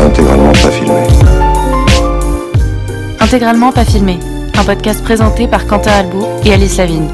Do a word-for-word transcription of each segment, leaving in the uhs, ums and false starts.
Intégralement pas filmé. Intégralement pas filmé, un podcast présenté par Quentin Albout et Alice Lavigne.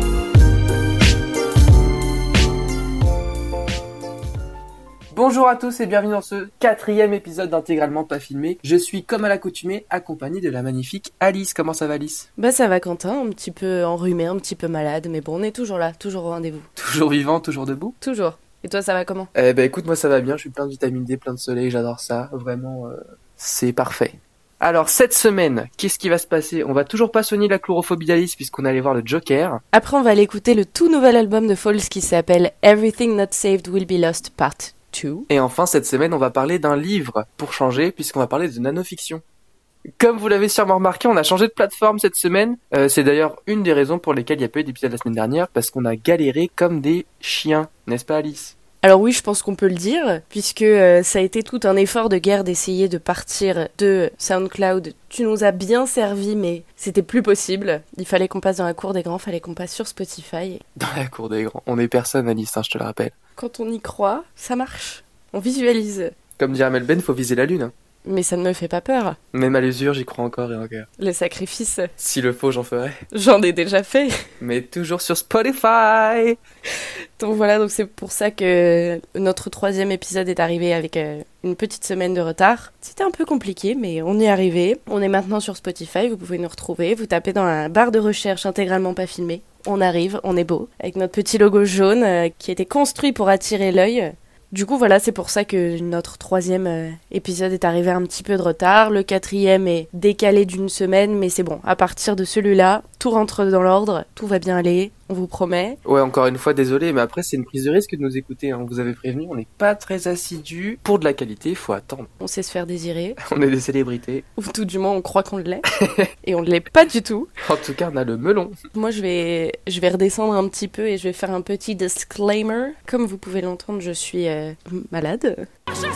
Bonjour à tous et bienvenue dans ce quatrième épisode d'Intégralement pas filmé. Je suis comme à l'accoutumée accompagné de la magnifique Alice. Comment ça va Alice ? Bah ça va Quentin, un petit peu enrhumé, un petit peu malade, mais bon on est toujours là, toujours au rendez-vous. Toujours vivant, toujours debout ? Toujours. Et toi ça va comment ? Eh ben écoute, moi ça va bien, je suis plein de vitamine D, plein de soleil, j'adore ça, vraiment euh, c'est parfait. Alors cette semaine, qu'est-ce qui va se passer ? On va toujours pas soigner la chlorophobie d'Alice puisqu'on allait voir le Joker. Après on va aller écouter le tout nouvel album de Falls qui s'appelle Everything Not Saved Will Be Lost Part deux. Et enfin cette semaine on va parler d'un livre pour changer puisqu'on va parler de nanofiction. Comme vous l'avez sûrement remarqué, on a changé de plateforme cette semaine. Euh, c'est d'ailleurs une des raisons pour lesquelles il n'y a pas eu d'épisode la semaine dernière, parce qu'on a galéré comme des chiens, n'est-ce pas Alice ? Alors oui, je pense qu'on peut le dire, puisque euh, ça a été tout un effort de guerre d'essayer de partir de SoundCloud. Tu nous as bien servi, mais c'était plus possible. Il fallait qu'on passe dans la cour des grands, fallait qu'on passe sur Spotify. Dans la cour des grands. On est personne Alice, hein, je te le rappelle. Quand on y croit, ça marche. On visualise. Comme dirait Mel Ben, faut viser la lune. Hein. Mais ça ne me fait pas peur. Même à l'usure, j'y crois encore et encore. Le sacrifice. S'il le faut, j'en ferai. J'en ai déjà fait. Mais toujours sur Spotify. Donc voilà, donc c'est pour ça que notre troisième épisode est arrivé avec euh, une petite semaine de retard. C'était un peu compliqué, mais on y est arrivé. On est maintenant sur Spotify, vous pouvez nous retrouver. Vous tapez dans la barre de recherche intégralement pas filmé. On arrive, on est beau, avec notre petit logo jaune euh, qui a été construit pour attirer l'œil. Du coup, voilà, c'est pour ça que notre troisième euh, épisode est arrivé un petit peu de retard. Le quatrième est décalé d'une semaine, mais c'est bon. À partir de celui-là, tout rentre dans l'ordre, tout va bien aller, on vous promet. Ouais, encore une fois, désolé, mais après, c'est une prise de risque de nous écouter. Hein. On vous avait prévenu, on n'est pas très assidus. Pour de la qualité, il faut attendre. On sait se faire désirer. On est des célébrités. Ou tout du moins, on croit qu'on l'est. Et on ne l'est pas du tout. En tout cas, on a le melon. Moi, je vais, je vais redescendre un petit peu et je vais faire un petit disclaimer. Comme vous pouvez l'entendre, je suis euh, malade. Je suis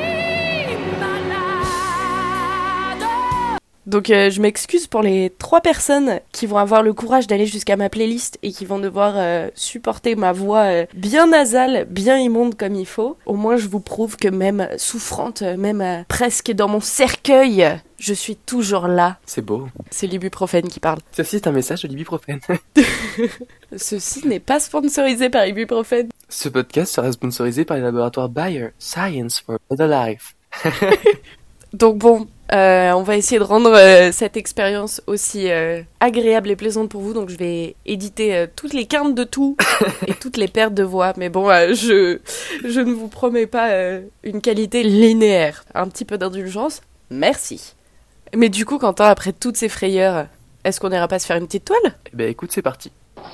malade. Donc, euh, je m'excuse pour les trois personnes qui vont avoir le courage d'aller jusqu'à ma playlist et qui vont devoir euh, supporter ma voix euh, bien nasale, bien immonde comme il faut. Au moins, je vous prouve que même souffrante, même euh, presque dans mon cercueil, je suis toujours là. C'est beau. C'est l'ibuprofène qui parle. Ceci est un message de l'ibuprofène. Ceci n'est pas sponsorisé par ibuprofène. Ce podcast sera sponsorisé par les laboratoires Bayer, Science for Better Life. Donc bon, euh, on va essayer de rendre euh, cette expérience aussi euh, agréable et plaisante pour vous. Donc je vais éditer euh, toutes les quintes de tout et toutes les pertes de voix. Mais bon, euh, je, je ne vous promets pas euh, une qualité linéaire. Un petit peu d'indulgence, merci. Mais du coup, Quentin, après toutes ces frayeurs, est-ce qu'on n'ira pas se faire une petite toile ? Eh ben écoute, c'est parti.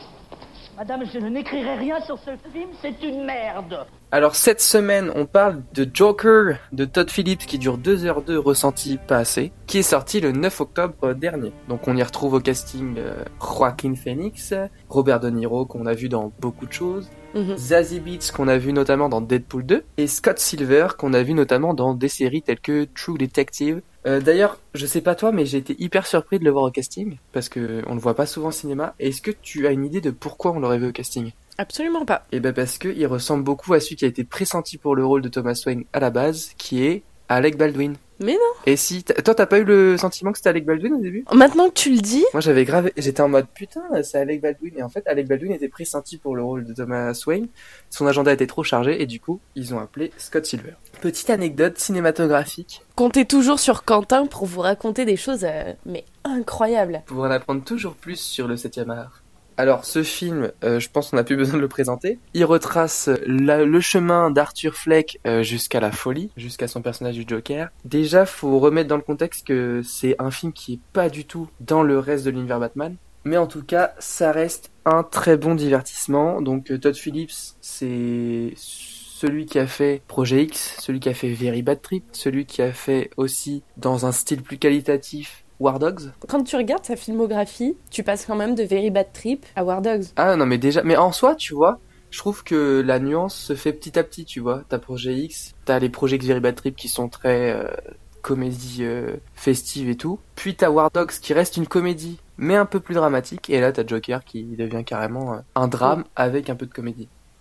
Madame, je n'écrirai rien sur ce film, c'est une merde. Alors cette semaine, on parle de Joker de Todd Phillips qui dure deux heures deux, ressenti pas assez, qui est sorti le neuf octobre dernier. Donc on y retrouve au casting euh, Joaquin Phoenix, Robert De Niro qu'on a vu dans beaucoup de choses, mm-hmm. Zazie Beetz qu'on a vu notamment dans Deadpool deux, et Scott Silver qu'on a vu notamment dans des séries telles que True Detective. Euh, d'ailleurs, je sais pas toi, mais j'ai été hyper surpris de le voir au casting, parce que on le voit pas souvent au cinéma. Est-ce que tu as une idée de pourquoi on l'aurait vu au casting ? Absolument pas. Et ben parce que il ressemble beaucoup à celui qui a été pressenti pour le rôle de Thomas Wayne à la base, qui est Alec Baldwin. Mais non. Et si t- toi t'as pas eu le sentiment que c'était Alec Baldwin au début ? Maintenant que tu le dis. Moi j'avais grave, j'étais en mode putain c'est Alec Baldwin, et en fait Alec Baldwin était pressenti pour le rôle de Thomas Wayne. Son agenda était trop chargé et du coup ils ont appelé Scott Silver. Petite anecdote cinématographique. Comptez toujours sur Quentin pour vous raconter des choses euh, mais incroyables. Pour en apprendre toujours plus sur le septième art. Alors ce film, euh, je pense qu'on n'a plus besoin de le présenter. Il retrace la, le chemin d'Arthur Fleck euh, jusqu'à la folie, jusqu'à son personnage du Joker. Déjà, faut remettre dans le contexte que c'est un film qui est pas du tout dans le reste de l'univers Batman. Mais en tout cas, ça reste un très bon divertissement. Donc Todd Phillips, c'est celui qui a fait Projet X, celui qui a fait Very Bad Trip, celui qui a fait aussi, dans un style plus qualitatif, War Dogs. Quand tu regardes sa filmographie, tu passes quand même de Very Bad Trip à War Dogs. Ah non mais déjà, mais en soi, tu vois, je trouve que la nuance se fait petit à petit, tu vois. T'as Projet X, t'as les Projets X Very Bad Trip qui sont très euh, comédie euh, festive et tout. Puis t'as War Dogs qui reste une comédie, mais un peu plus dramatique. Et là t'as Joker qui devient carrément euh, un drame avec un peu de comédie.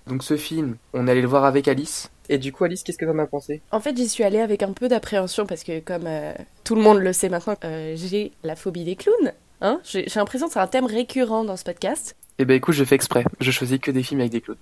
Donc ce film, on allait le voir avec Alice. Et du coup, Alice, qu'est-ce que t'en as pensé? En fait, j'y suis allée avec un peu d'appréhension parce que, comme euh, tout le monde le sait maintenant, euh, j'ai la phobie des clowns. Hein, j'ai, j'ai l'impression que c'est un thème récurrent dans ce podcast. Eh ben écoute, je fais exprès. Je choisis que des films avec des clowns.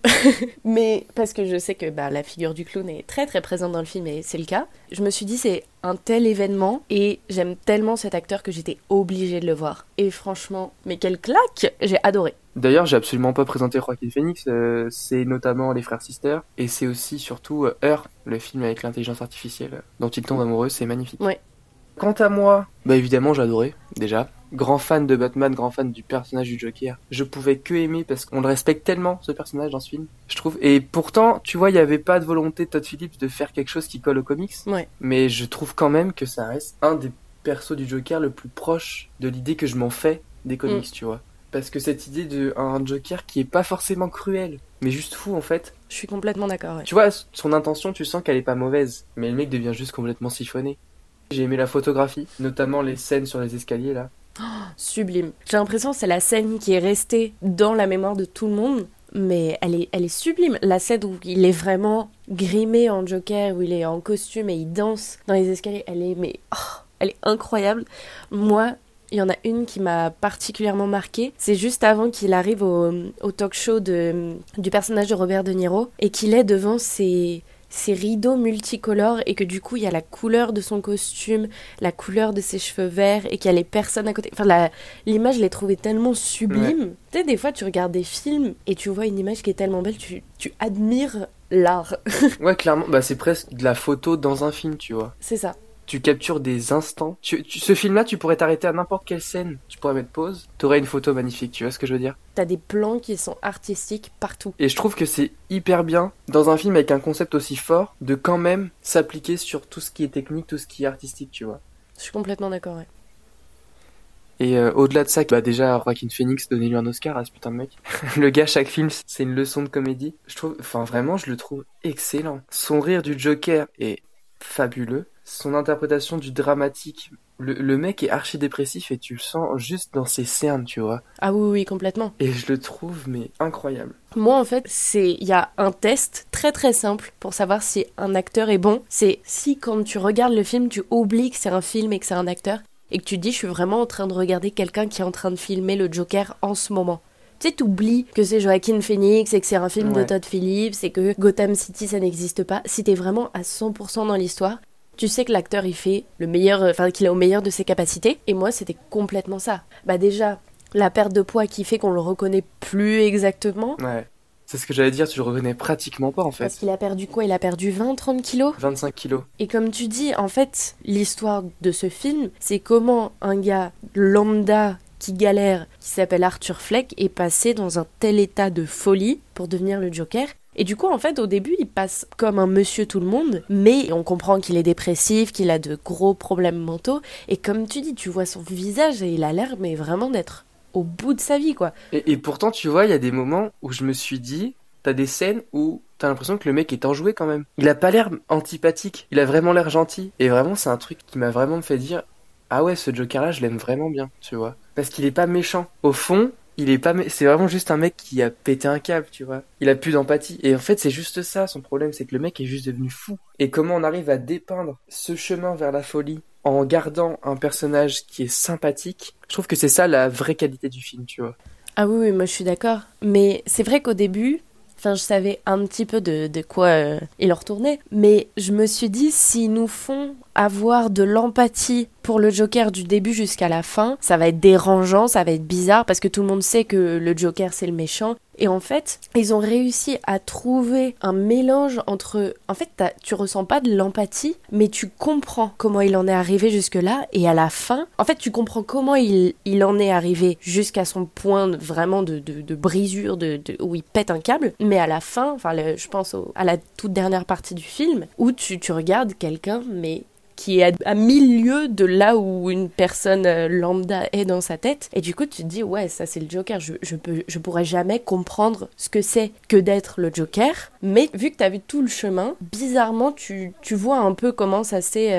Mais parce que je sais que bah, la figure du clown est très très présente dans le film et c'est le cas. Je me suis dit c'est un tel événement et j'aime tellement cet acteur que j'étais obligée de le voir. Et franchement, mais quelle claque! J'ai adoré. D'ailleurs, j'ai absolument pas présenté Joaquin Phoenix. euh, c'est notamment Les Frères Sister. Et c'est aussi surtout euh, Her, le film avec l'intelligence artificielle euh, dont il tombe amoureux. C'est magnifique. Ouais. Quant à moi, bah évidemment j'ai adoré, déjà. Grand fan de Batman, grand fan du personnage du Joker. Je pouvais que aimer parce qu'on le respecte tellement, ce personnage, dans ce film, je trouve. Et pourtant, tu vois, il n'y avait pas de volonté de Todd Phillips de faire quelque chose qui colle aux comics. Ouais. Mais je trouve quand même que ça reste un des persos du Joker le plus proche de l'idée que je m'en fais des comics, Mm. tu vois. Parce que cette idée d'un Joker qui est pas forcément cruel, mais juste fou en fait. Je suis complètement d'accord, ouais. Tu vois, son intention, tu sens qu'elle est pas mauvaise, mais le mec devient juste complètement siphonné. J'ai aimé la photographie, notamment les scènes sur les escaliers là. Sublime. J'ai l'impression que c'est la scène qui est restée dans la mémoire de tout le monde, mais elle est, elle est sublime. La scène où il est vraiment grimé en Joker, où il est en costume et il danse dans les escaliers, elle est, mais, oh, elle est incroyable. Moi, il y en a une qui m'a particulièrement marquée. C'est juste avant qu'il arrive au, au talk show de, du personnage de Robert De Niro et qu'il est devant ses... ces rideaux multicolores et que du coup il y a la couleur de son costume, la couleur de ses cheveux verts et qu'il y a les personnes à côté. Enfin, la, l'image, je l'ai trouvée tellement sublime. Ouais. Tu sais, des fois tu regardes des films et tu vois une image qui est tellement belle, tu, tu admires l'art. Ouais, clairement, bah c'est presque de la photo dans un film, tu vois. C'est ça. Tu captures des instants. Tu, tu- ce film-là, tu pourrais t'arrêter à n'importe quelle scène. Tu pourrais mettre pause. T'aurais une photo magnifique, tu vois ce que je veux dire? T'as des plans qui sont artistiques partout. Et je trouve que c'est hyper bien, dans un film avec un concept aussi fort, de quand même s'appliquer sur tout ce qui est technique, tout ce qui est artistique, tu vois. Je suis complètement d'accord, ouais. Et euh, au-delà de ça, bah déjà, Joaquin Phoenix, donnez-lui un Oscar à ce putain de mec. Le gars, chaque film, c'est une leçon de comédie. Je trouve, enfin vraiment, je le trouve excellent. Son rire du Joker est fabuleux. Son interprétation du dramatique, le, le mec est archi dépressif et tu le sens juste dans ses cernes, tu vois. Ah oui, oui, complètement. Et je le trouve, mais incroyable. Moi, en fait, c'est il y a un test très très simple pour savoir si un acteur est bon. C'est si quand tu regardes le film, tu oublies que c'est un film et que c'est un acteur et que tu te dis je suis vraiment en train de regarder quelqu'un qui est en train de filmer le Joker en ce moment. Tu sais, t'oublies que c'est Joaquin Phoenix et que c'est un film Ouais. de Todd Phillips et que Gotham City ça n'existe pas. Si t'es vraiment à cent pour cent dans l'histoire, tu sais que l'acteur il fait le meilleur, enfin qu'il est au meilleur de ses capacités. Et moi, c'était complètement ça. Bah déjà, la perte de poids qui fait qu'on le reconnaît plus exactement. Ouais. C'est ce que j'allais dire, tu le reconnais pratiquement pas en Parce fait. qu'il a perdu quoi? Il a perdu vingt trente kilos. vingt-cinq kilos. Et comme tu dis, en fait, l'histoire de ce film, c'est comment un gars lambda qui galère, qui s'appelle Arthur Fleck, est passé dans un tel état de folie pour devenir le Joker. Et du coup, en fait, au début, il passe comme un monsieur tout le monde, mais on comprend qu'il est dépressif, qu'il a de gros problèmes mentaux. Et comme tu dis, tu vois son visage et il a l'air, mais vraiment d'être au bout de sa vie, quoi. Et, et pourtant, tu vois, il y a des moments où je me suis dit, t'as des scènes où t'as l'impression que le mec est enjoué quand même. Il a pas l'air antipathique, il a vraiment l'air gentil. Et vraiment, c'est un truc qui m'a vraiment fait dire, ah ouais, ce Joker-là, je l'aime vraiment bien, tu vois. Parce qu'il est pas méchant. Au fond, il est pas, mé- c'est vraiment juste un mec qui a pété un câble, tu vois. Il a plus d'empathie. Et en fait, c'est juste ça, son problème, c'est que le mec est juste devenu fou. Et comment on arrive à dépeindre ce chemin vers la folie en gardant un personnage qui est sympathique, je trouve que c'est ça la vraie qualité du film, tu vois. Ah oui, oui, moi je suis d'accord. Mais c'est vrai qu'au début, enfin, je savais un petit peu de, de quoi euh, il en retournait. Mais je me suis dit, s'ils nous font avoir de l'empathie pour le Joker du début jusqu'à la fin, ça va être dérangeant, ça va être bizarre, parce que tout le monde sait que le Joker c'est le méchant. Et en fait, ils ont réussi à trouver un mélange entre... En fait, t'as- tu ressens pas de l'empathie, mais tu comprends comment il en est arrivé jusque-là. Et à la fin, en fait, tu comprends comment il, il en est arrivé jusqu'à son point de- vraiment de, de, de brisure, de, de- où il pète un câble. Mais à la fin, enfin, le- je pense au- à la toute dernière partie du film, où tu, tu regardes quelqu'un, mais qui est à, à mille lieues de là où une personne euh, lambda est dans sa tête. Et du coup, tu te dis, ouais, ça c'est le Joker. Je, je, peux, je pourrais jamais comprendre ce que c'est que d'être le Joker. Mais vu que tu as vu tout le chemin, bizarrement, tu, tu vois un peu comment ça s'est euh,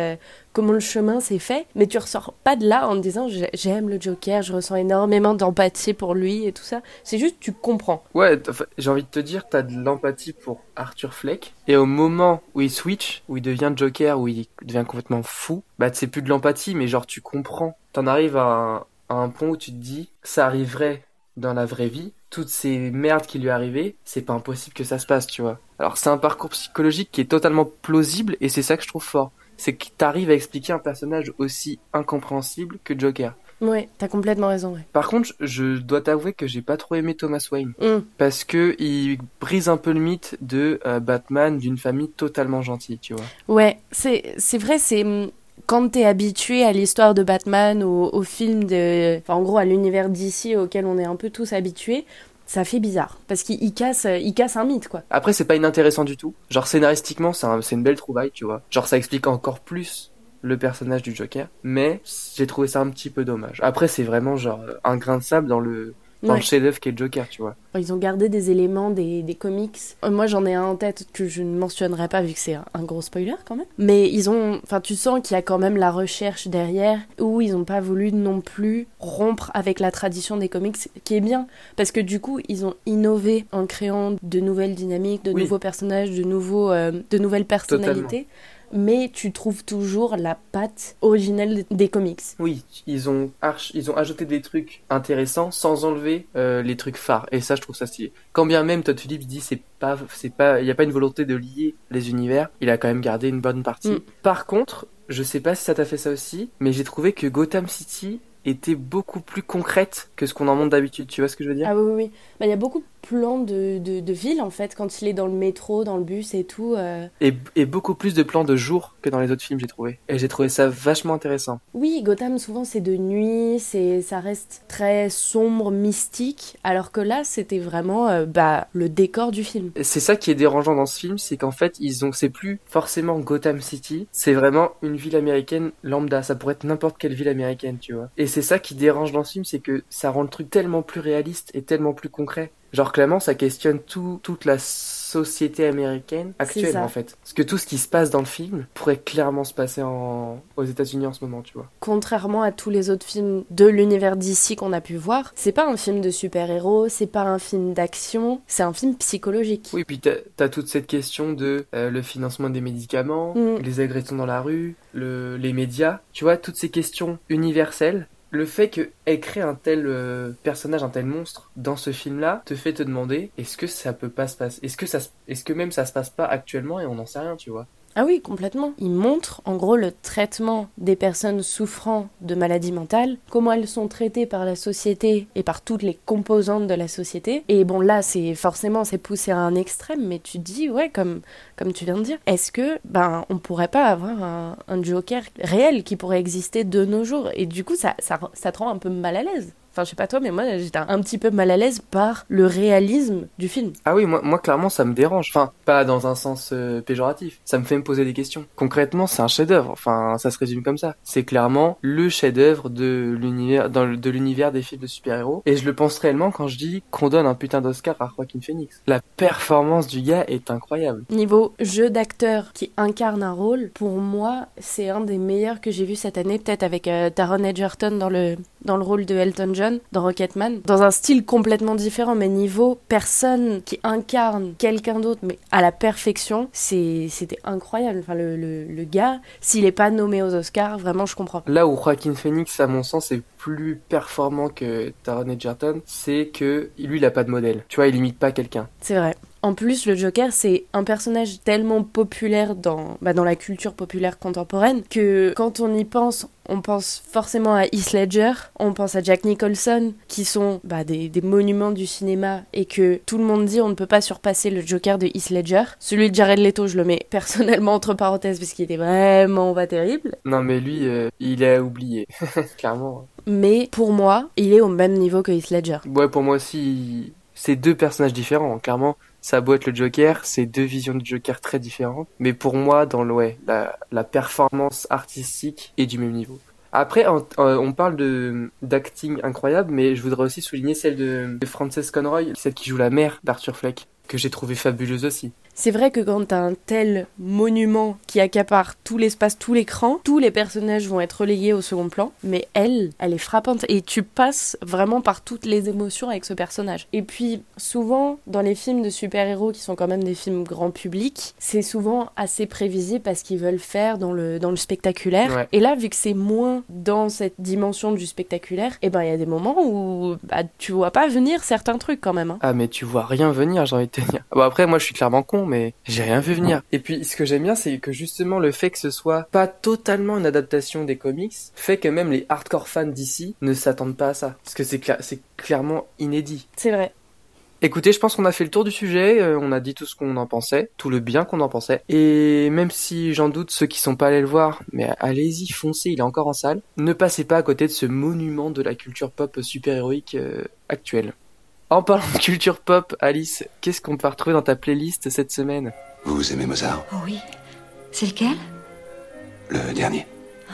comment le chemin s'est fait, mais tu ressors pas de là en te disant j'ai- j'aime le Joker, je ressens énormément d'empathie pour lui et tout ça. C'est juste tu comprends. Ouais, t- enfin, j'ai envie de te dire, t'as de l'empathie pour Arthur Fleck, et au moment où il switch, où il devient Joker, où il devient complètement fou, bah c'est plus de l'empathie, mais genre tu comprends. T'en arrives à un, à un point où tu te dis, ça arriverait dans la vraie vie, toutes ces merdes qui lui arrivaient, c'est pas impossible que ça se passe, tu vois. Alors c'est un parcours psychologique qui est totalement plausible, et c'est ça que je trouve fort. C'est que t'arrives à expliquer un personnage aussi incompréhensible que Joker. Ouais, t'as complètement raison, ouais. Par contre, je dois t'avouer que j'ai pas trop aimé Thomas Wayne. Hum. Parce que il brise un peu le mythe de euh, Batman d'une famille totalement gentille, tu vois. Ouais, c'est c'est vrai, c'est hum, quand t'es habitué à l'histoire de Batman, au, au film de, enfin en gros à l'univers D C auquel on est un peu tous habitués, ça fait bizarre parce qu'il il casse, il casse un mythe quoi. Après, c'est pas inintéressant du tout. Genre, scénaristiquement, c'est un- c'est une belle trouvaille, tu vois. Genre, ça explique encore plus le personnage du Joker. Mais j'ai trouvé ça un petit peu dommage. Après, c'est vraiment genre euh, un grain de sable dans le, dans Ouais. le chef-d'œuvre qu'est Joker, tu vois. Ils ont gardé des éléments des, des comics. Euh, Moi, j'en ai un en tête que je ne mentionnerai pas vu que c'est un, un gros spoiler quand même. Mais ils ont, enfin, tu sens qu'il y a quand même la recherche derrière, où ils n'ont pas voulu non plus rompre avec la tradition des comics, qui est bien, parce que du coup, ils ont innové en créant de nouvelles dynamiques, de Oui. nouveaux personnages, de nouveaux, euh, de nouvelles personnalités. Mais tu trouves toujours la patte originelle des- des comics. Oui, ils ont, arch- ils ont ajouté des trucs intéressants sans enlever euh, les trucs phares. Et ça, je trouve ça stylé. Quand bien même Todd Phillips dit c'est pas, c'est pas, il y a pas une volonté de lier les univers, il a quand même gardé une bonne partie. Mm. Par contre, je sais pas si ça t'a fait ça aussi, mais j'ai trouvé que Gotham City était beaucoup plus concrète que ce qu'on en montre d'habitude. Tu vois ce que je veux dire? Ah oui, oui, oui. Bah, il y a beaucoup de plans de, de, de ville, en fait, quand il est dans le métro, dans le bus et tout. euh. Et, et beaucoup plus de plans de jour que dans les autres films, j'ai trouvé. Et j'ai trouvé ça vachement intéressant. Oui, Gotham, souvent, c'est de nuit, c'est, ça reste très sombre, mystique, alors que là, c'était vraiment euh, bah, le décor du film. C'est ça qui est dérangeant dans ce film, c'est qu'en fait, ils ont, c'est plus forcément Gotham City, c'est vraiment une ville américaine lambda. Ça pourrait être n'importe quelle ville américaine, tu vois. Et c'est ça qui dérange dans ce film, c'est que ça rend le truc tellement plus réaliste et tellement plus concret. Genre, clairement, ça questionne tout, toute la société américaine C'est actuelle, ça. en fait. Parce que tout ce qui se passe dans le film pourrait clairement se passer en, aux États-Unis en ce moment, tu vois. Contrairement à tous les autres films de l'univers D C qu'on a pu voir, c'est pas un film de super-héros, c'est pas un film d'action, c'est un film psychologique. Oui, puis t'as, t'as toute cette question de euh, le financement des médicaments, Mm. les agressions dans la rue, le, les médias, tu vois, toutes ces questions universelles. Le fait qu'elle crée un tel euh, personnage, un tel monstre dans ce film-là, te fait te demander est-ce que ça peut pas se passer, est-ce que ça, se- est-ce que même ça se passe pas actuellement et on n'en sait rien, tu vois. Ah oui, complètement. Il montre en gros le traitement des personnes souffrant de maladies mentales, comment elles sont traitées par la société et par toutes les composantes de la société. Et bon là, c'est forcément c'est poussé à un extrême, mais tu te dis ouais, comme comme tu viens de dire, est-ce que ben on pourrait pas avoir un, un Joker réel qui pourrait exister de nos jours? Et du coup, ça ça ça te rend un peu mal à l'aise. Enfin, je sais pas toi, mais moi, j'étais un petit peu mal à l'aise par le réalisme du film. Ah oui, moi, moi clairement ça me dérange, enfin pas dans un sens euh, péjoratif, ça me fait me poser des questions. Concrètement c'est un chef-d'œuvre, enfin ça se résume comme ça. C'est clairement le chef-d'œuvre de l'univers, dans le- de l'univers des films de super-héros, et je le pense réellement quand je dis qu'on donne un putain d'Oscar à Joaquin Phoenix. La performance du gars est incroyable. Niveau jeu d'acteur qui incarne un rôle, pour moi, c'est un des meilleurs que j'ai vu cette année, peut-être avec euh, Taron Egerton dans le, dans le rôle de Elton John, dans Rocketman, dans un style complètement différent, mais niveau personne qui incarne quelqu'un d'autre, mais à la perfection, c'est, c'était incroyable. Enfin, le, le, le gars, s'il est pas nommé aux Oscars, vraiment, je comprends. Là où Joaquin Phoenix, à mon sens, est plus performant que Taron Egerton, c'est que lui, il a pas de modèle. Tu vois, il imite pas quelqu'un. C'est vrai. En plus, le Joker, c'est un personnage tellement populaire dans, bah, dans la culture populaire contemporaine que quand on y pense, on pense forcément à Heath Ledger, on pense à Jack Nicholson, qui sont bah, des, des monuments du cinéma et que tout le monde dit on ne peut pas surpasser le Joker de Heath Ledger. Celui de Jared Leto, je le mets personnellement entre parenthèses parce qu'il était vraiment pas terrible. Non mais lui, euh, il est oublié, clairement. Mais pour moi, il est au même niveau que Heath Ledger. Ouais, pour moi aussi, il- c'est deux personnages différents, clairement. Ça a beau être le Joker, c'est deux visions du Joker très différentes. Mais pour moi, dans le, ouais, la, la performance artistique est du même niveau. Après, on, on parle de d'acting incroyable, mais je voudrais aussi souligner celle de, de Frances Conroy, celle qui joue la mère d'Arthur Fleck, que j'ai trouvé fabuleuse aussi. c'est vrai que quand t'as un tel monument qui accapare tout l'espace, tout l'écran, tous les personnages vont être relayés au second plan, mais elle, elle est frappante et tu passes vraiment par toutes les émotions avec ce personnage. Et puis souvent, dans les films de super-héros qui sont quand même des films grand public, c'est souvent assez prévisible parce qu'ils veulent faire dans le, dans le spectaculaire. Ouais. Et là, vu que c'est moins dans cette dimension du spectaculaire, et ben il y a des moments où bah, tu vois pas venir certains trucs quand même. Hein. Ah mais tu vois rien venir, j'ai envie de te dire. Bon après moi je suis clairement con mais j'ai rien vu venir. Et puis ce que j'aime bien c'est que justement le fait que ce soit pas totalement une adaptation des comics fait que même les hardcore fans d'ici ne s'attendent pas à ça. Parce que c'est, cla- c'est clairement inédit. C'est vrai. Écoutez, je pense qu'on a fait le tour du sujet, euh, on a dit tout ce qu'on en pensait, tout le bien qu'on en pensait. Et même si j'en doute ceux qui sont pas allés le voir, mais allez-y, foncez, il est encore en salle. Ne passez pas à côté de ce monument de la culture pop super-héroïque euh, actuelle. En parlant de culture pop, Alice, qu'est-ce qu'on peut retrouver dans ta playlist cette semaine ? Vous aimez Mozart ? Oh oui. C'est lequel ? Le dernier.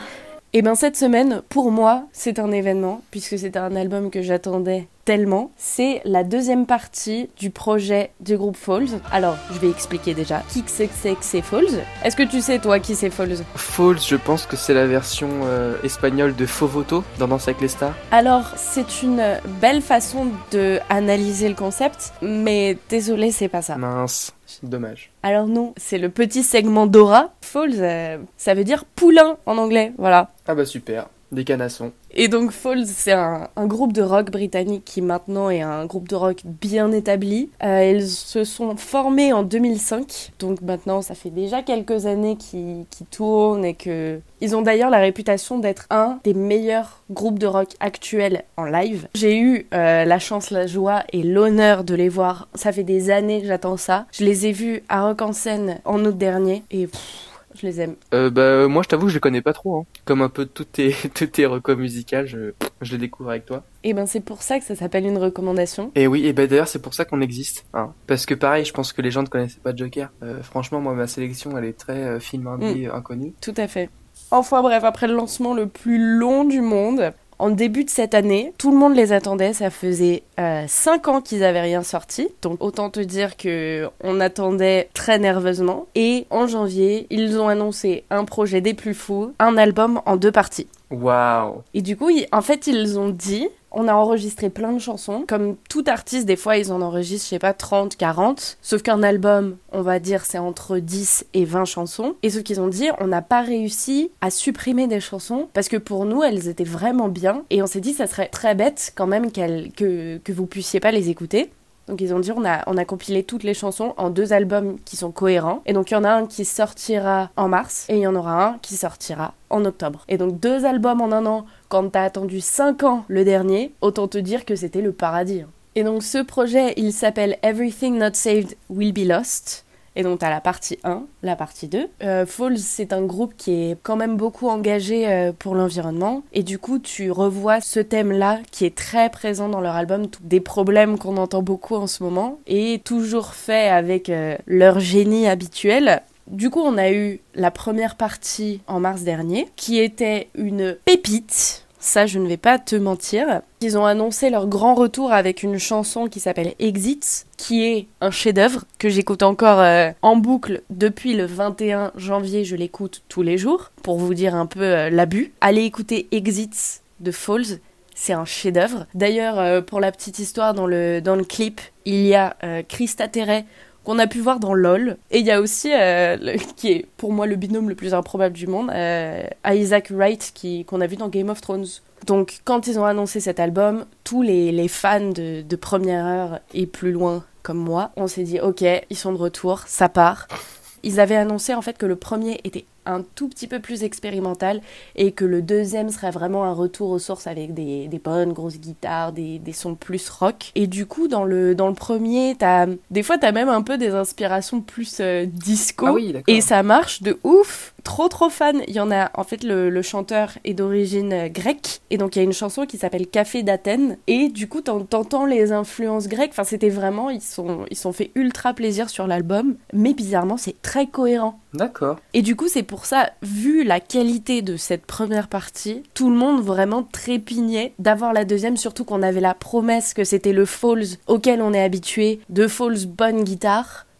Et ben cette semaine, pour moi, c'est un événement, puisque c'est un album que j'attendais tellement. C'est la deuxième partie du projet du groupe Falls. Alors, je vais expliquer déjà qui c'est que c'est que c'est Falls. Est-ce que tu sais, toi, qui c'est Falls ? Falls, je pense que c'est la version euh, espagnole de Fovoto dans Danse avec les stars. Alors, c'est une belle façon de analyser le concept, mais désolé, c'est pas ça. Mince, c'est dommage. Alors non, c'est le petit segment Dora. Falls, euh, ça veut dire poulain en anglais, voilà. Ah bah super, des canassons. Et donc Falls, c'est un, un groupe de rock britannique qui maintenant est un groupe de rock bien établi. Euh, ils se sont formés en deux mille cinq, donc maintenant ça fait déjà quelques années qu'ils, qu'ils tournent et que... Ils ont d'ailleurs la réputation d'être un des meilleurs groupes de rock actuels en live. J'ai eu euh, la chance, la joie et l'honneur de les voir. Ça fait des années que j'attends ça. Je les ai vus à Rock en Seine en août dernier et... Pff, je les aime. Euh, bah moi je t'avoue je les connais pas trop, hein. Comme un peu toutes tes, toutes tes recos musicales, je, je les découvre avec toi. Et ben c'est pour ça que ça s'appelle une recommandation. Et oui, et ben d'ailleurs c'est pour ça qu'on existe, hein. Parce que pareil, je pense que les gens ne connaissaient pas Joker. Euh, franchement moi ma sélection elle est très euh, film indé, mm. inconnu. Tout à fait. Enfin bref, après le lancement le plus long du monde, en début de cette année, tout le monde les attendait, ça faisait euh, cinq ans qu'ils avaient rien sorti, donc autant te dire que on attendait très nerveusement. Et en janvier, ils ont annoncé un projet des plus fous, un album en deux parties. Waouh. Et du coup, ils, en fait, ils ont dit... On a enregistré plein de chansons. Comme tout artiste, des fois, ils en enregistrent, je sais pas, trente, quarante. Sauf qu'un album, on va dire, c'est entre dix et vingt chansons. Et sauf qu'ils ont dit, on n'a pas réussi à supprimer des chansons parce que pour nous, elles étaient vraiment bien. Et on s'est dit, ça serait très bête quand même qu'elles, que, que vous puissiez pas les écouter. Donc ils ont dit on a, on a compilé toutes les chansons en deux albums qui sont cohérents. Et donc il y en a un qui sortira en mars et il y en aura un qui sortira en octobre. Et donc deux albums en un an, quand t'as attendu cinq ans le dernier, autant te dire que c'était le paradis. Et donc ce projet, il s'appelle Everything Not Saved Will Be Lost. Et donc t'as la partie un, la partie deux. Euh, Falls, c'est un groupe qui est quand même beaucoup engagé euh, pour l'environnement. Et du coup, tu revois ce thème-là qui est très présent dans leur album. Des problèmes qu'on entend beaucoup en ce moment. Et toujours fait avec euh, leur génie habituel. Du coup, on a eu la première partie en mars dernier, qui était une pépite. Ça, je ne vais pas te mentir. Ils ont annoncé leur grand retour avec une chanson qui s'appelle Exit, qui est un chef-d'œuvre que j'écoute encore euh, en boucle depuis le vingt et un janvier. Je l'écoute tous les jours, pour vous dire un peu euh, l'abus. Allez écouter Exit de Falls, c'est un chef-d'œuvre. D'ailleurs, euh, pour la petite histoire, dans le, dans le clip, il y a euh, Krista Terray, qu'on a pu voir dans LOL. Et il y a aussi, euh, le, qui est pour moi le binôme le plus improbable du monde, euh, Isaac Wright, qui, qu'on a vu dans Game of Thrones. Donc quand ils ont annoncé cet album, tous les, les fans de, de première heure et plus loin comme moi, on s'est dit ok, ils sont de retour, ça part. Ils avaient annoncé en fait que le premier était un tout petit peu plus expérimental et que le deuxième serait vraiment un retour aux sources avec des, des bonnes grosses guitares, des, des sons plus rock. Et du coup, dans le, dans le premier, t'as, des fois, t'as même un peu des inspirations plus euh, disco. Ah oui, d'accord. Et ça marche de ouf. Trop trop fan. Il y en a, en fait, le, le chanteur est d'origine euh, grecque. Et donc, il y a une chanson qui s'appelle Café d'Athènes. Et du coup, t'en, t'entends les influences grecques. Enfin, c'était vraiment, ils sont, ils sont fait ultra plaisir sur l'album. Mais bizarrement, c'est très cohérent. D'accord. Et du coup, c'est pour ça, vu la qualité de cette première partie, tout le monde vraiment trépignait d'avoir la deuxième, surtout qu'on avait la promesse que c'était le Falls auquel on est habitué, de Falls bonne guitare.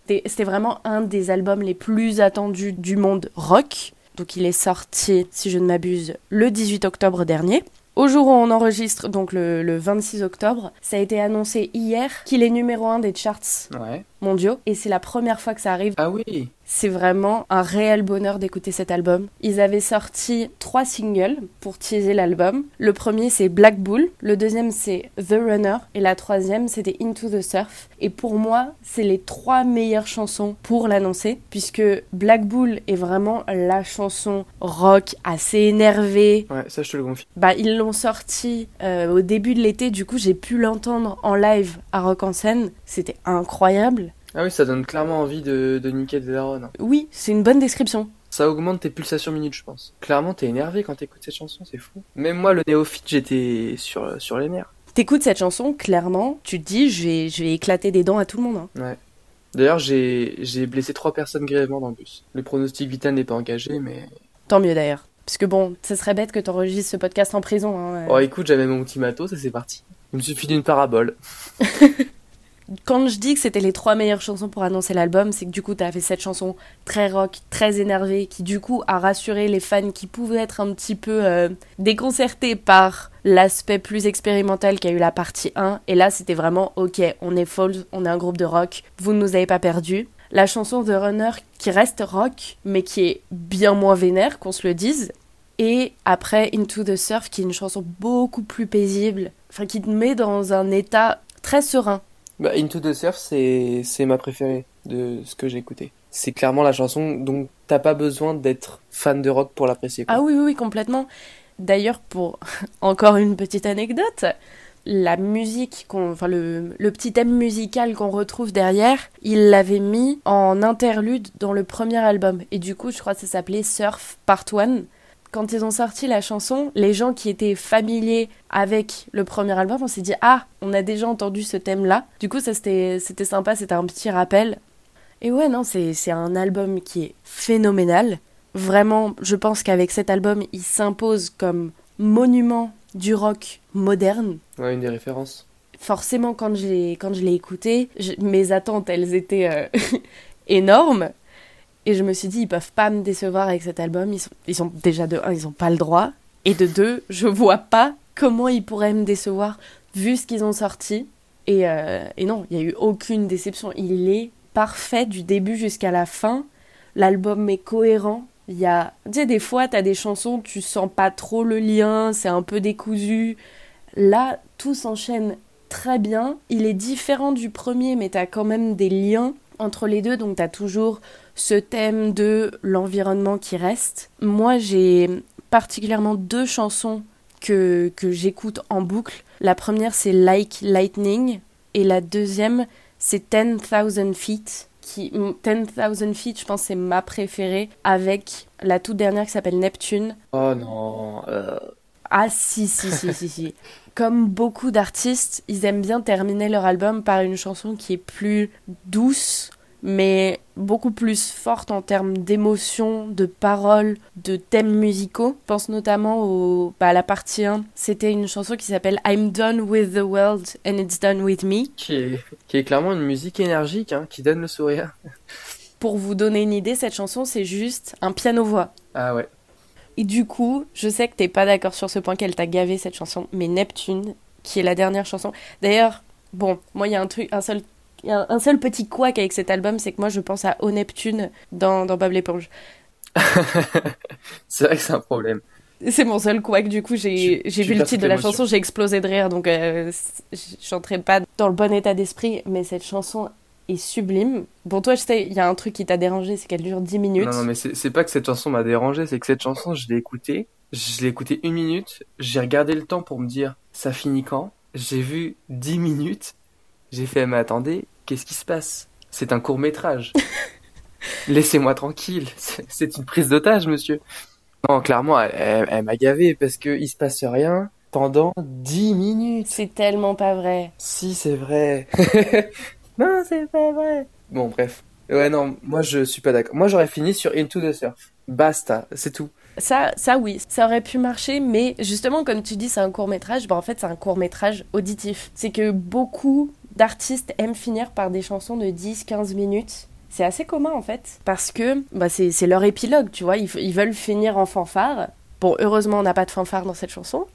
C'était, c'était vraiment un des albums les plus attendus du monde rock. Donc il est sorti, si je ne m'abuse, le dix-huit octobre dernier. Au jour où on enregistre, donc le, le vingt-six octobre, ça a été annoncé hier qu'il est numéro un des charts Ouais. mondiaux. Et c'est la première fois que ça arrive. Ah oui. C'est vraiment un réel bonheur d'écouter cet album. Ils avaient sorti trois singles pour teaser l'album. Le premier, c'est Black Bull. Le deuxième, c'est The Runner. Et la troisième, c'était Into the Surf. Et pour moi, c'est les trois meilleures chansons pour l'annoncer, puisque Black Bull est vraiment la chanson rock assez énervée. Ouais, ça je te le confie. Bah, ils l'ont sorti euh, au début de l'été. Du coup, j'ai pu l'entendre en live à Rock en Seine. C'était incroyable. Ah oui, ça donne clairement envie de, de niquer des darons. Hein. Oui, c'est une bonne description. Ça augmente tes pulsations minutes, je pense. Clairement, t'es énervé quand t'écoutes cette chanson, c'est fou. Même moi, le néophyte, j'étais sur, sur les nerfs. T'écoutes cette chanson, clairement, tu te dis, je vais, je vais éclater des dents à tout le monde. Hein. Ouais. D'ailleurs, j'ai, j'ai blessé trois personnes grièvement dans le bus. Le pronostic vital n'est pas engagé, mais... Tant mieux d'ailleurs. Parce que bon, ce serait bête que t'enregistres ce podcast en prison. Hein. Oh, écoute, j'avais mon petit matos et c'est parti. Il me suffit d'une parabole. Quand je dis que c'était les trois meilleures chansons pour annoncer l'album, c'est que du coup t'as fait cette chanson très rock, très énervée, qui du coup a rassuré les fans qui pouvaient être un petit peu euh, déconcertés par l'aspect plus expérimental qu'a eu la partie un. Et là c'était vraiment ok, on est Falls, on est un groupe de rock, vous ne nous avez pas perdus. La chanson The Runner qui reste rock, mais qui est bien moins vénère, qu'on se le dise. Et après Into the Surf, qui est une chanson beaucoup plus paisible, enfin qui te met dans un état très serein. Bah, Into the Surf, c'est, c'est ma préférée de ce que j'ai écouté. C'est clairement la chanson dont t'as pas besoin d'être fan de rock pour l'apprécier. Quoi. Ah oui, oui, oui, complètement. D'ailleurs, pour encore une petite anecdote, la musique, qu'on, enfin le, le petit thème musical qu'on retrouve derrière, il l'avait mis en interlude dans le premier album. Et du coup, je crois que ça s'appelait Surf Part un. Quand ils ont sorti la chanson, les gens qui étaient familiers avec le premier album, on s'est dit « Ah, on a déjà entendu ce thème-là ». Du coup, ça c'était, c'était sympa, c'était un petit rappel. Et ouais, non, c'est, c'est un album qui est phénoménal. Vraiment, je pense qu'avec cet album, il s'impose comme monument du rock moderne. Ouais, une des références. Forcément, quand je l'ai, quand je l'ai écouté, je, mes attentes, elles étaient euh, énormes. Et je me suis dit, ils peuvent pas me décevoir avec cet album. Ils sont, ils sont déjà de un, ils ont pas le droit. Et de deux, je vois pas comment ils pourraient me décevoir vu ce qu'ils ont sorti. Et, euh, et non, il y a eu aucune déception. Il est parfait du début jusqu'à la fin. L'album est cohérent. Il y a, tu sais, des fois, t'as des chansons, tu sens pas trop le lien, c'est un peu décousu. Là, tout s'enchaîne très bien. Il est différent du premier, mais t'as quand même des liens entre les deux. Donc t'as toujours ce thème de l'environnement qui reste. Moi, j'ai particulièrement deux chansons que, que j'écoute en boucle. La première, c'est Like Lightning. Et la deuxième, c'est Ten Thousand Feet. Qui, Ten Thousand Feet, je pense, c'est ma préférée. Avec la toute dernière qui s'appelle Neptune. Oh non... Euh... Ah si, si, si, si, si. Comme beaucoup d'artistes, ils aiment bien terminer leur album par une chanson qui est plus douce, mais beaucoup plus forte en termes d'émotion, de paroles, de thèmes musicaux. Je pense notamment au, bah, à la partie un. C'était une chanson qui s'appelle I'm Done With The World and It's Done With Me. Qui est, qui est clairement une musique énergique, hein, qui donne le sourire. Pour vous donner une idée, cette chanson, c'est juste un piano-voix. Ah ouais. Et du coup, je sais que t'es pas d'accord sur ce point, qu'elle t'a gavé cette chanson, mais Neptune, qui est la dernière chanson. D'ailleurs, bon, moi il y a un truc, un seul, y a un seul petit couac avec cet album, c'est que moi je pense à Oh Neptune dans, dans Bob l'éponge. C'est vrai que c'est un problème. C'est mon seul couac, du coup j'ai, Tu- j'ai tu vu le perds titre toute de la l'émotion. chanson, j'ai explosé de rire, donc euh, je chanterai pas dans le bon état d'esprit, mais cette chanson est sublime. Bon, toi, je sais, il y a un truc qui t'a dérangé, c'est qu'elle dure dix minutes. Non, non, mais c'est, c'est pas que cette chanson m'a dérangé, c'est que cette chanson, je l'ai écoutée, je l'ai écoutée une minute, j'ai regardé le temps pour me dire, ça finit quand? J'ai vu dix minutes, j'ai fait, mais attendez, qu'est-ce qui se passe? C'est un court-métrage. Laissez-moi tranquille, c'est, c'est une prise d'otage, monsieur. Non, clairement, elle, elle, elle m'a gavé, parce que il se passe rien pendant dix minutes. C'est tellement pas vrai. Si, c'est vrai. Non, c'est pas vrai. Bon, bref. Ouais, non, moi je suis pas d'accord. Moi j'aurais fini sur Into the Surf. Basta, c'est tout. Ça, ça oui, ça aurait pu marcher, mais justement, comme tu dis, c'est un court-métrage, bah en fait, c'est un court-métrage auditif. C'est que beaucoup d'artistes aiment finir par des chansons de dix à quinze minutes, c'est assez commun en fait, parce que bah, c'est, c'est leur épilogue, tu vois, ils, ils veulent finir en fanfare. Bon, heureusement, on n'a pas de fanfare dans cette chanson.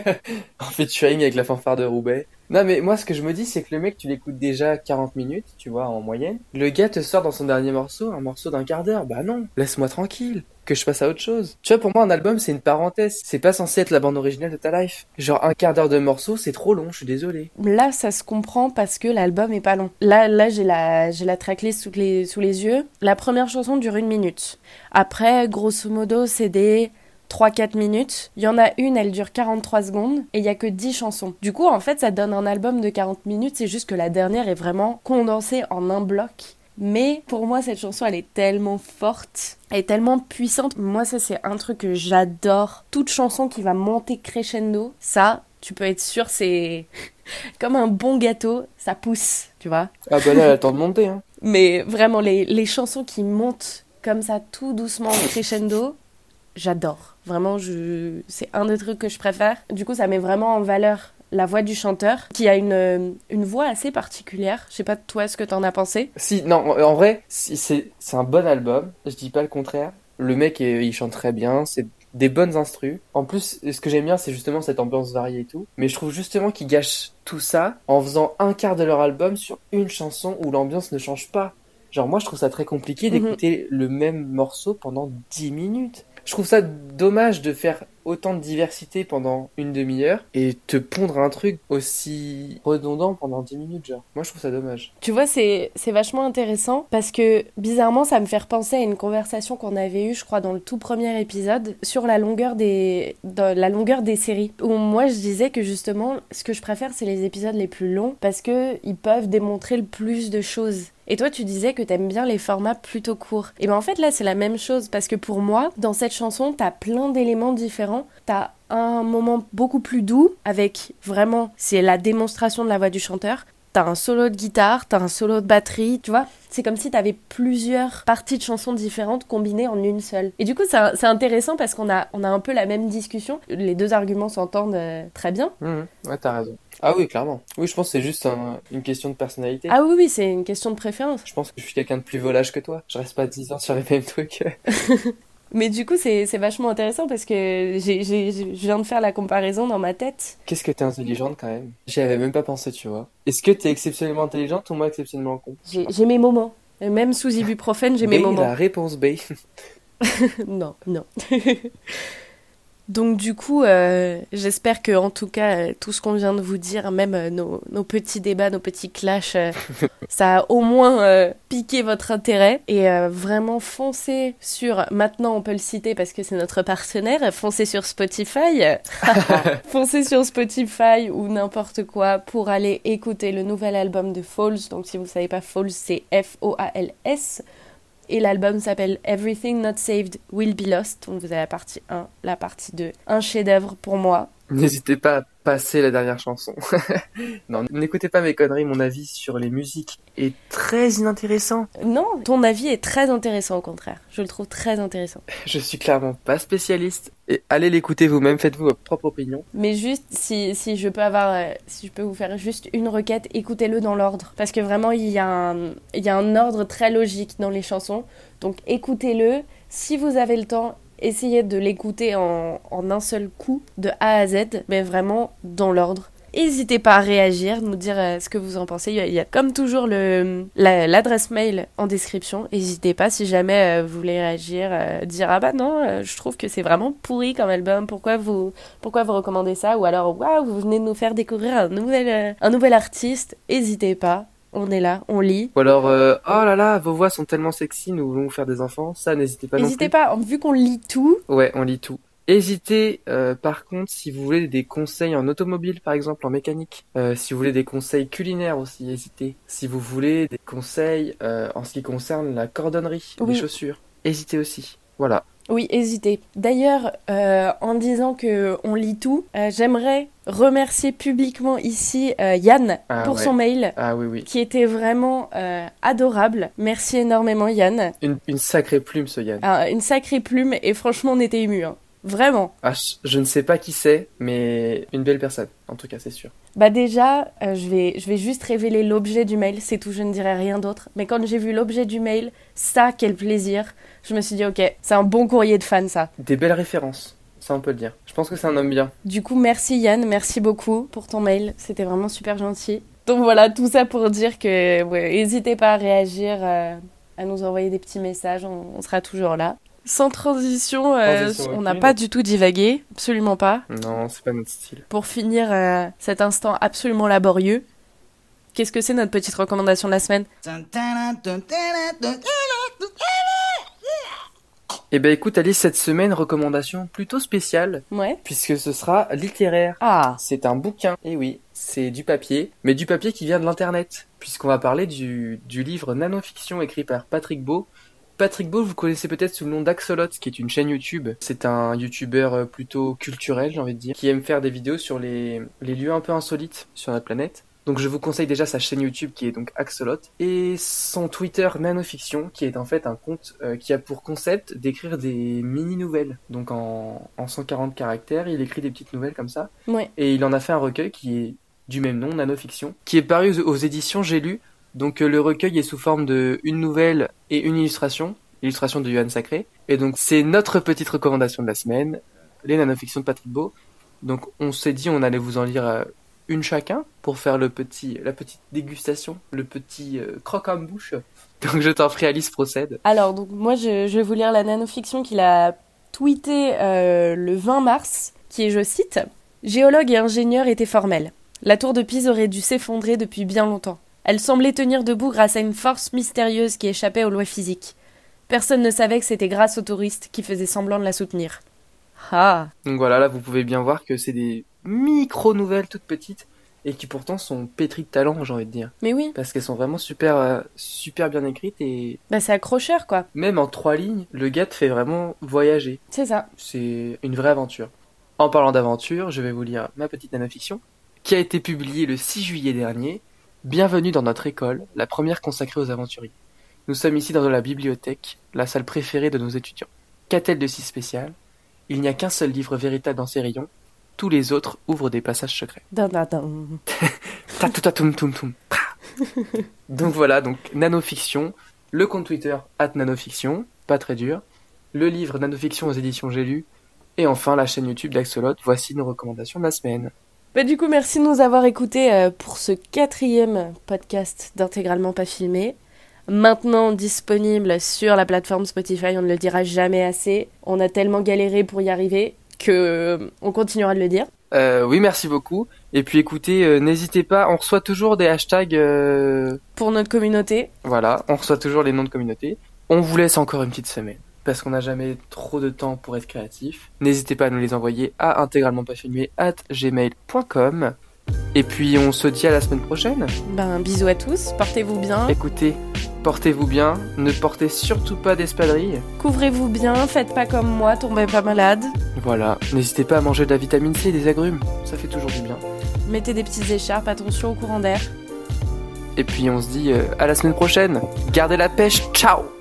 En featuring avec la fanfare de Roubaix. Non, mais moi, ce que je me dis, c'est que le mec, tu l'écoutes déjà quarante minutes, tu vois, en moyenne. Le gars te sort dans son dernier morceau, un morceau d'un quart d'heure. Bah non, laisse-moi tranquille, que je passe à autre chose. Tu vois, pour moi, un album, c'est une parenthèse. C'est pas censé être la bande originale de ta life. Genre, un quart d'heure de morceau, c'est trop long, je suis désolé. Là, ça se comprend parce que l'album est pas long. Là, là j'ai la, j'ai la tracklist sous les, sous les yeux. La première chanson dure une minute. Après, grosso modo, c'est des trois quatre minutes. Il y en a une, elle dure quarante-trois secondes et il y a que dix chansons. Du coup, en fait, ça donne un album de quarante minutes, c'est juste que la dernière est vraiment condensée en un bloc. Mais pour moi, cette chanson, elle est tellement forte, elle est tellement puissante. Moi, ça, c'est un truc que j'adore. Toute chanson qui va monter crescendo, ça, tu peux être sûr, c'est comme un bon gâteau, ça pousse, tu vois. Ah bah là, elle attend de monter, hein. Mais vraiment, les, les chansons qui montent comme ça, tout doucement, crescendo, j'adore. Vraiment, je... c'est un des trucs que je préfère. Du coup, ça met vraiment en valeur la voix du chanteur, qui a une, une voix assez particulière. Je sais pas, toi, ce que t'en as pensé. Si, non, en en vrai, si, c'est, c'est un bon album. Je dis pas le contraire. Le mec, est- il chante très bien. C'est des bonnes instrus. En plus, ce que j'aime bien, c'est justement cette ambiance variée et tout. Mais je trouve justement qu'ils gâchent tout ça en faisant un quart de leur album sur une chanson où l'ambiance ne change pas. Genre, moi, je trouve ça très compliqué d'écouter le même morceau pendant dix minutes. Je trouve ça dommage de faire autant de diversité pendant une demi-heure et te pondre un truc aussi redondant pendant dix minutes, genre. Moi, je trouve ça dommage. Tu vois, c'est, c'est vachement intéressant parce que, bizarrement, ça me fait repenser à une conversation qu'on avait eue, je crois, dans le tout premier épisode, sur la longueur des, de la longueur des séries. Où moi, je disais que justement, ce que je préfère, c'est les épisodes les plus longs parce que ils peuvent démontrer le plus de choses. Et toi, tu disais que t'aimes bien les formats plutôt courts. Et ben en fait, là, c'est la même chose parce que pour moi, dans cette chanson, t'as plein d'éléments différents. T'as un moment beaucoup plus doux avec vraiment, c'est la démonstration de la voix du chanteur. T'as un solo de guitare, t'as un solo de batterie, tu vois. C'est comme si t'avais plusieurs parties de chansons différentes combinées en une seule. Et du coup, c'est, c'est intéressant parce qu'on a, on a un peu la même discussion. Les deux arguments s'entendent euh, très bien. Mmh, ouais, t'as raison. Ah oui, clairement. Oui, je pense que c'est juste un- une question de personnalité. Ah oui, oui, c'est une question de préférence. Je pense que je suis quelqu'un de plus volage que toi. Je reste pas dix ans sur les mêmes trucs. Mais du coup, c'est, c'est vachement intéressant parce que j'ai, j'ai, je viens de faire la comparaison dans ma tête. Qu'est-ce que t'es intelligente quand même. J'y avais même pas pensé, tu vois. Est-ce que t'es exceptionnellement intelligente ou moi exceptionnellement con? J'ai, j'ai mes moments. Et même sous ibuprofène, j'ai mes B, moments. la réponse B. Non, non. Donc du coup, euh, j'espère que en tout cas, euh, tout ce qu'on vient de vous dire, même euh, nos, nos petits débats, nos petits clashs, euh, ça a au moins euh, piqué votre intérêt. Et euh, vraiment foncez sur, maintenant on peut le citer parce que c'est notre partenaire, foncez sur Spotify. Foncez sur Spotify ou n'importe quoi pour aller écouter le nouvel album de Falls. Donc si vous ne savez pas, Falls, c'est F O A L S. Et l'album s'appelle Everything Not Saved Will Be Lost. Donc vous avez la partie un, la partie deux. Un chef-d'œuvre pour moi. N'hésitez pas à passer la dernière chanson. Non, n'écoutez pas mes conneries, mon avis sur les musiques est très inintéressant. Non, ton avis est très intéressant au contraire. Je le trouve très intéressant. Je suis clairement pas spécialiste. Et allez l'écouter vous-même, faites-vous votre propre opinion. Mais juste, si, si je peux avoir, euh, si je peux vous faire juste une requête, écoutez-le dans l'ordre. Parce que vraiment, il y a un, il y a un ordre très logique dans les chansons. Donc écoutez-le. Si vous avez le temps, essayez de l'écouter en, en un seul coup, de A à Z, mais vraiment dans l'ordre. N'hésitez pas à réagir, nous dire euh, ce que vous en pensez. Il y a, il y a comme toujours le, la, l'adresse mail en description. N'hésitez pas si jamais euh, vous voulez réagir, euh, dire ah bah non, euh, je trouve que c'est vraiment pourri comme album. Pourquoi vous, pourquoi vous recommandez ça? Ou alors waouh, vous venez de nous faire découvrir un nouvel, euh, un nouvel artiste. N'hésitez pas. On est là, on lit. Ou alors, euh, oh là là, vos voix sont tellement sexy, nous voulons vous faire des enfants. Ça, n'hésitez pas non plus. N'hésitez pas, vu qu'on lit tout. Ouais, on lit tout. Hésitez, euh, par contre, si vous voulez des conseils en automobile, par exemple, en mécanique. Euh, si vous voulez des conseils culinaires aussi, hésitez. Si vous voulez des conseils euh, en ce qui concerne la cordonnerie, Oui. les chaussures, hésitez aussi. Voilà. Oui, hésitez. D'ailleurs, euh, en disant que on lit tout, euh, j'aimerais remercier publiquement ici euh, Yann Ah pour ouais. son mail, Ah oui, oui. qui était vraiment euh, adorable. Merci énormément Yann. Une, une sacrée plume, ce Yann. Ah, une sacrée plume et franchement on était émus. Hein. Vraiment. Ah, je- je ne sais pas qui c'est, mais une belle personne, en tout cas, c'est sûr. Bah déjà, euh, je vais, je vais juste révéler l'objet du mail, c'est tout, je ne dirai rien d'autre. Mais quand j'ai vu l'objet du mail, ça, quel plaisir. Je me suis dit, ok, c'est un bon courrier de fan, ça. Des belles références, ça on peut le dire. Je pense que c'est un homme bien. Du coup, merci Yann, merci beaucoup pour ton mail, c'était vraiment super gentil. Donc voilà, tout ça pour dire que ouais, n'hésitez pas à réagir, euh, à nous envoyer des petits messages, on, on sera toujours là. Sans transition, euh, Transition on n'a aucune. pas du tout divagué, absolument pas. Non, c'est pas notre style. Pour finir euh, cet instant absolument laborieux, qu'est-ce que c'est notre petite recommandation de la semaine ? Eh ben écoute Alice, cette semaine, recommandation plutôt spéciale, Ouais. puisque ce sera littéraire. Ah, C'est un bouquin, et oui, c'est du papier, mais du papier qui vient de l'internet, puisqu'on va parler du, du livre Nanofiction écrit par Patrick Beau. Patrick Beau, vous connaissez peut-être sous le nom d'Axolot, qui est une chaîne YouTube. C'est un youtubeur euh, plutôt culturel, j'ai envie de dire, qui aime faire des vidéos sur les, les lieux un peu insolites sur notre planète. Donc je vous conseille déjà sa chaîne YouTube qui est donc Axolot, et son Twitter Nanofiction, qui est en fait un compte euh, qui a pour concept d'écrire des mini-nouvelles. Donc en, en cent quarante caractères, il écrit des petites nouvelles comme ça. ouais. Et il en a fait un recueil qui est du même nom, Nanofiction, qui est paru aux, aux éditions J'ai lu. Donc euh, le recueil est sous forme de une nouvelle et une illustration, illustration de Yohan Sacré. Et donc c'est notre petite recommandation de la semaine, les nanofictions de Patrick Beau. Donc on s'est dit on allait vous en lire euh, une chacun pour faire le petit, la petite dégustation, le petit euh, croque en bouche. Donc je t'en prie Alice, procède. Alors, donc moi, je, je vais vous lire la nanofiction qu'il a tweetée euh, le vingt mars, qui est, je cite, « Géologue et ingénieur étaient formels. La tour de Pise aurait dû s'effondrer depuis bien longtemps. Elle semblait tenir debout grâce à une force mystérieuse qui échappait aux lois physiques. Personne ne savait que c'était grâce aux touristes qui faisaient semblant de la soutenir. » Ah. Donc voilà, là vous pouvez bien voir que c'est des micro-nouvelles toutes petites et qui pourtant sont pétries de talent, j'ai envie de dire. Mais oui, Parce qu'elles sont vraiment super, euh, super bien écrites et bah c'est accrocheur, quoi. même en trois lignes, le gars te fait vraiment voyager. C'est ça. C'est une vraie aventure. En parlant d'aventure, je vais vous lire ma petite nanofiction, qui a été publiée le six juillet dernier. Bienvenue dans notre école, la première consacrée aux aventuriers. Nous sommes ici dans la bibliothèque, la salle préférée de nos étudiants. Qu'a-t-elle de si spécial ? Il n'y a qu'un seul livre véritable dans ces rayons. Tous les autres ouvrent des passages secrets. Dun, dun, dun. Ta-tout-ta-toum-toum-toum. Donc voilà, donc nanofiction, le compte Twitter at nanofiction, pas très dur, le livre Nanofiction aux éditions J'ai lu, et enfin la chaîne YouTube d'Axolot. Voici nos recommandations de la semaine. Bah du coup, merci de nous avoir écoutés euh, pour ce quatrième podcast d'Intégralement Pas Filmé. Maintenant disponible sur la plateforme Spotify, on ne le dira jamais assez. On a tellement galéré pour y arriver que euh, on continuera de le dire. Euh, oui, merci beaucoup. Et puis écoutez, euh, n'hésitez pas, on reçoit toujours des hashtags, euh, Pour notre communauté, voilà, on reçoit toujours les noms de communauté. On vous laisse encore une petite semaine, parce qu'on n'a jamais trop de temps pour être créatif. N'hésitez pas à nous les envoyer à intégralement-pas-filmé arobase gmail point com. Et puis on se dit à la semaine prochaine. ben bisous à tous, portez-vous bien, Écoutez, portez-vous bien, ne portez surtout pas d'espadrilles. couvrez-vous bien, faites pas comme moi, tombez pas malade, Voilà, n'hésitez pas à manger de la vitamine C et des agrumes, ça fait toujours du bien. mettez des petites écharpes, attention au courant d'air. Et puis on se dit euh, à la semaine prochaine. Gardez la pêche, ciao!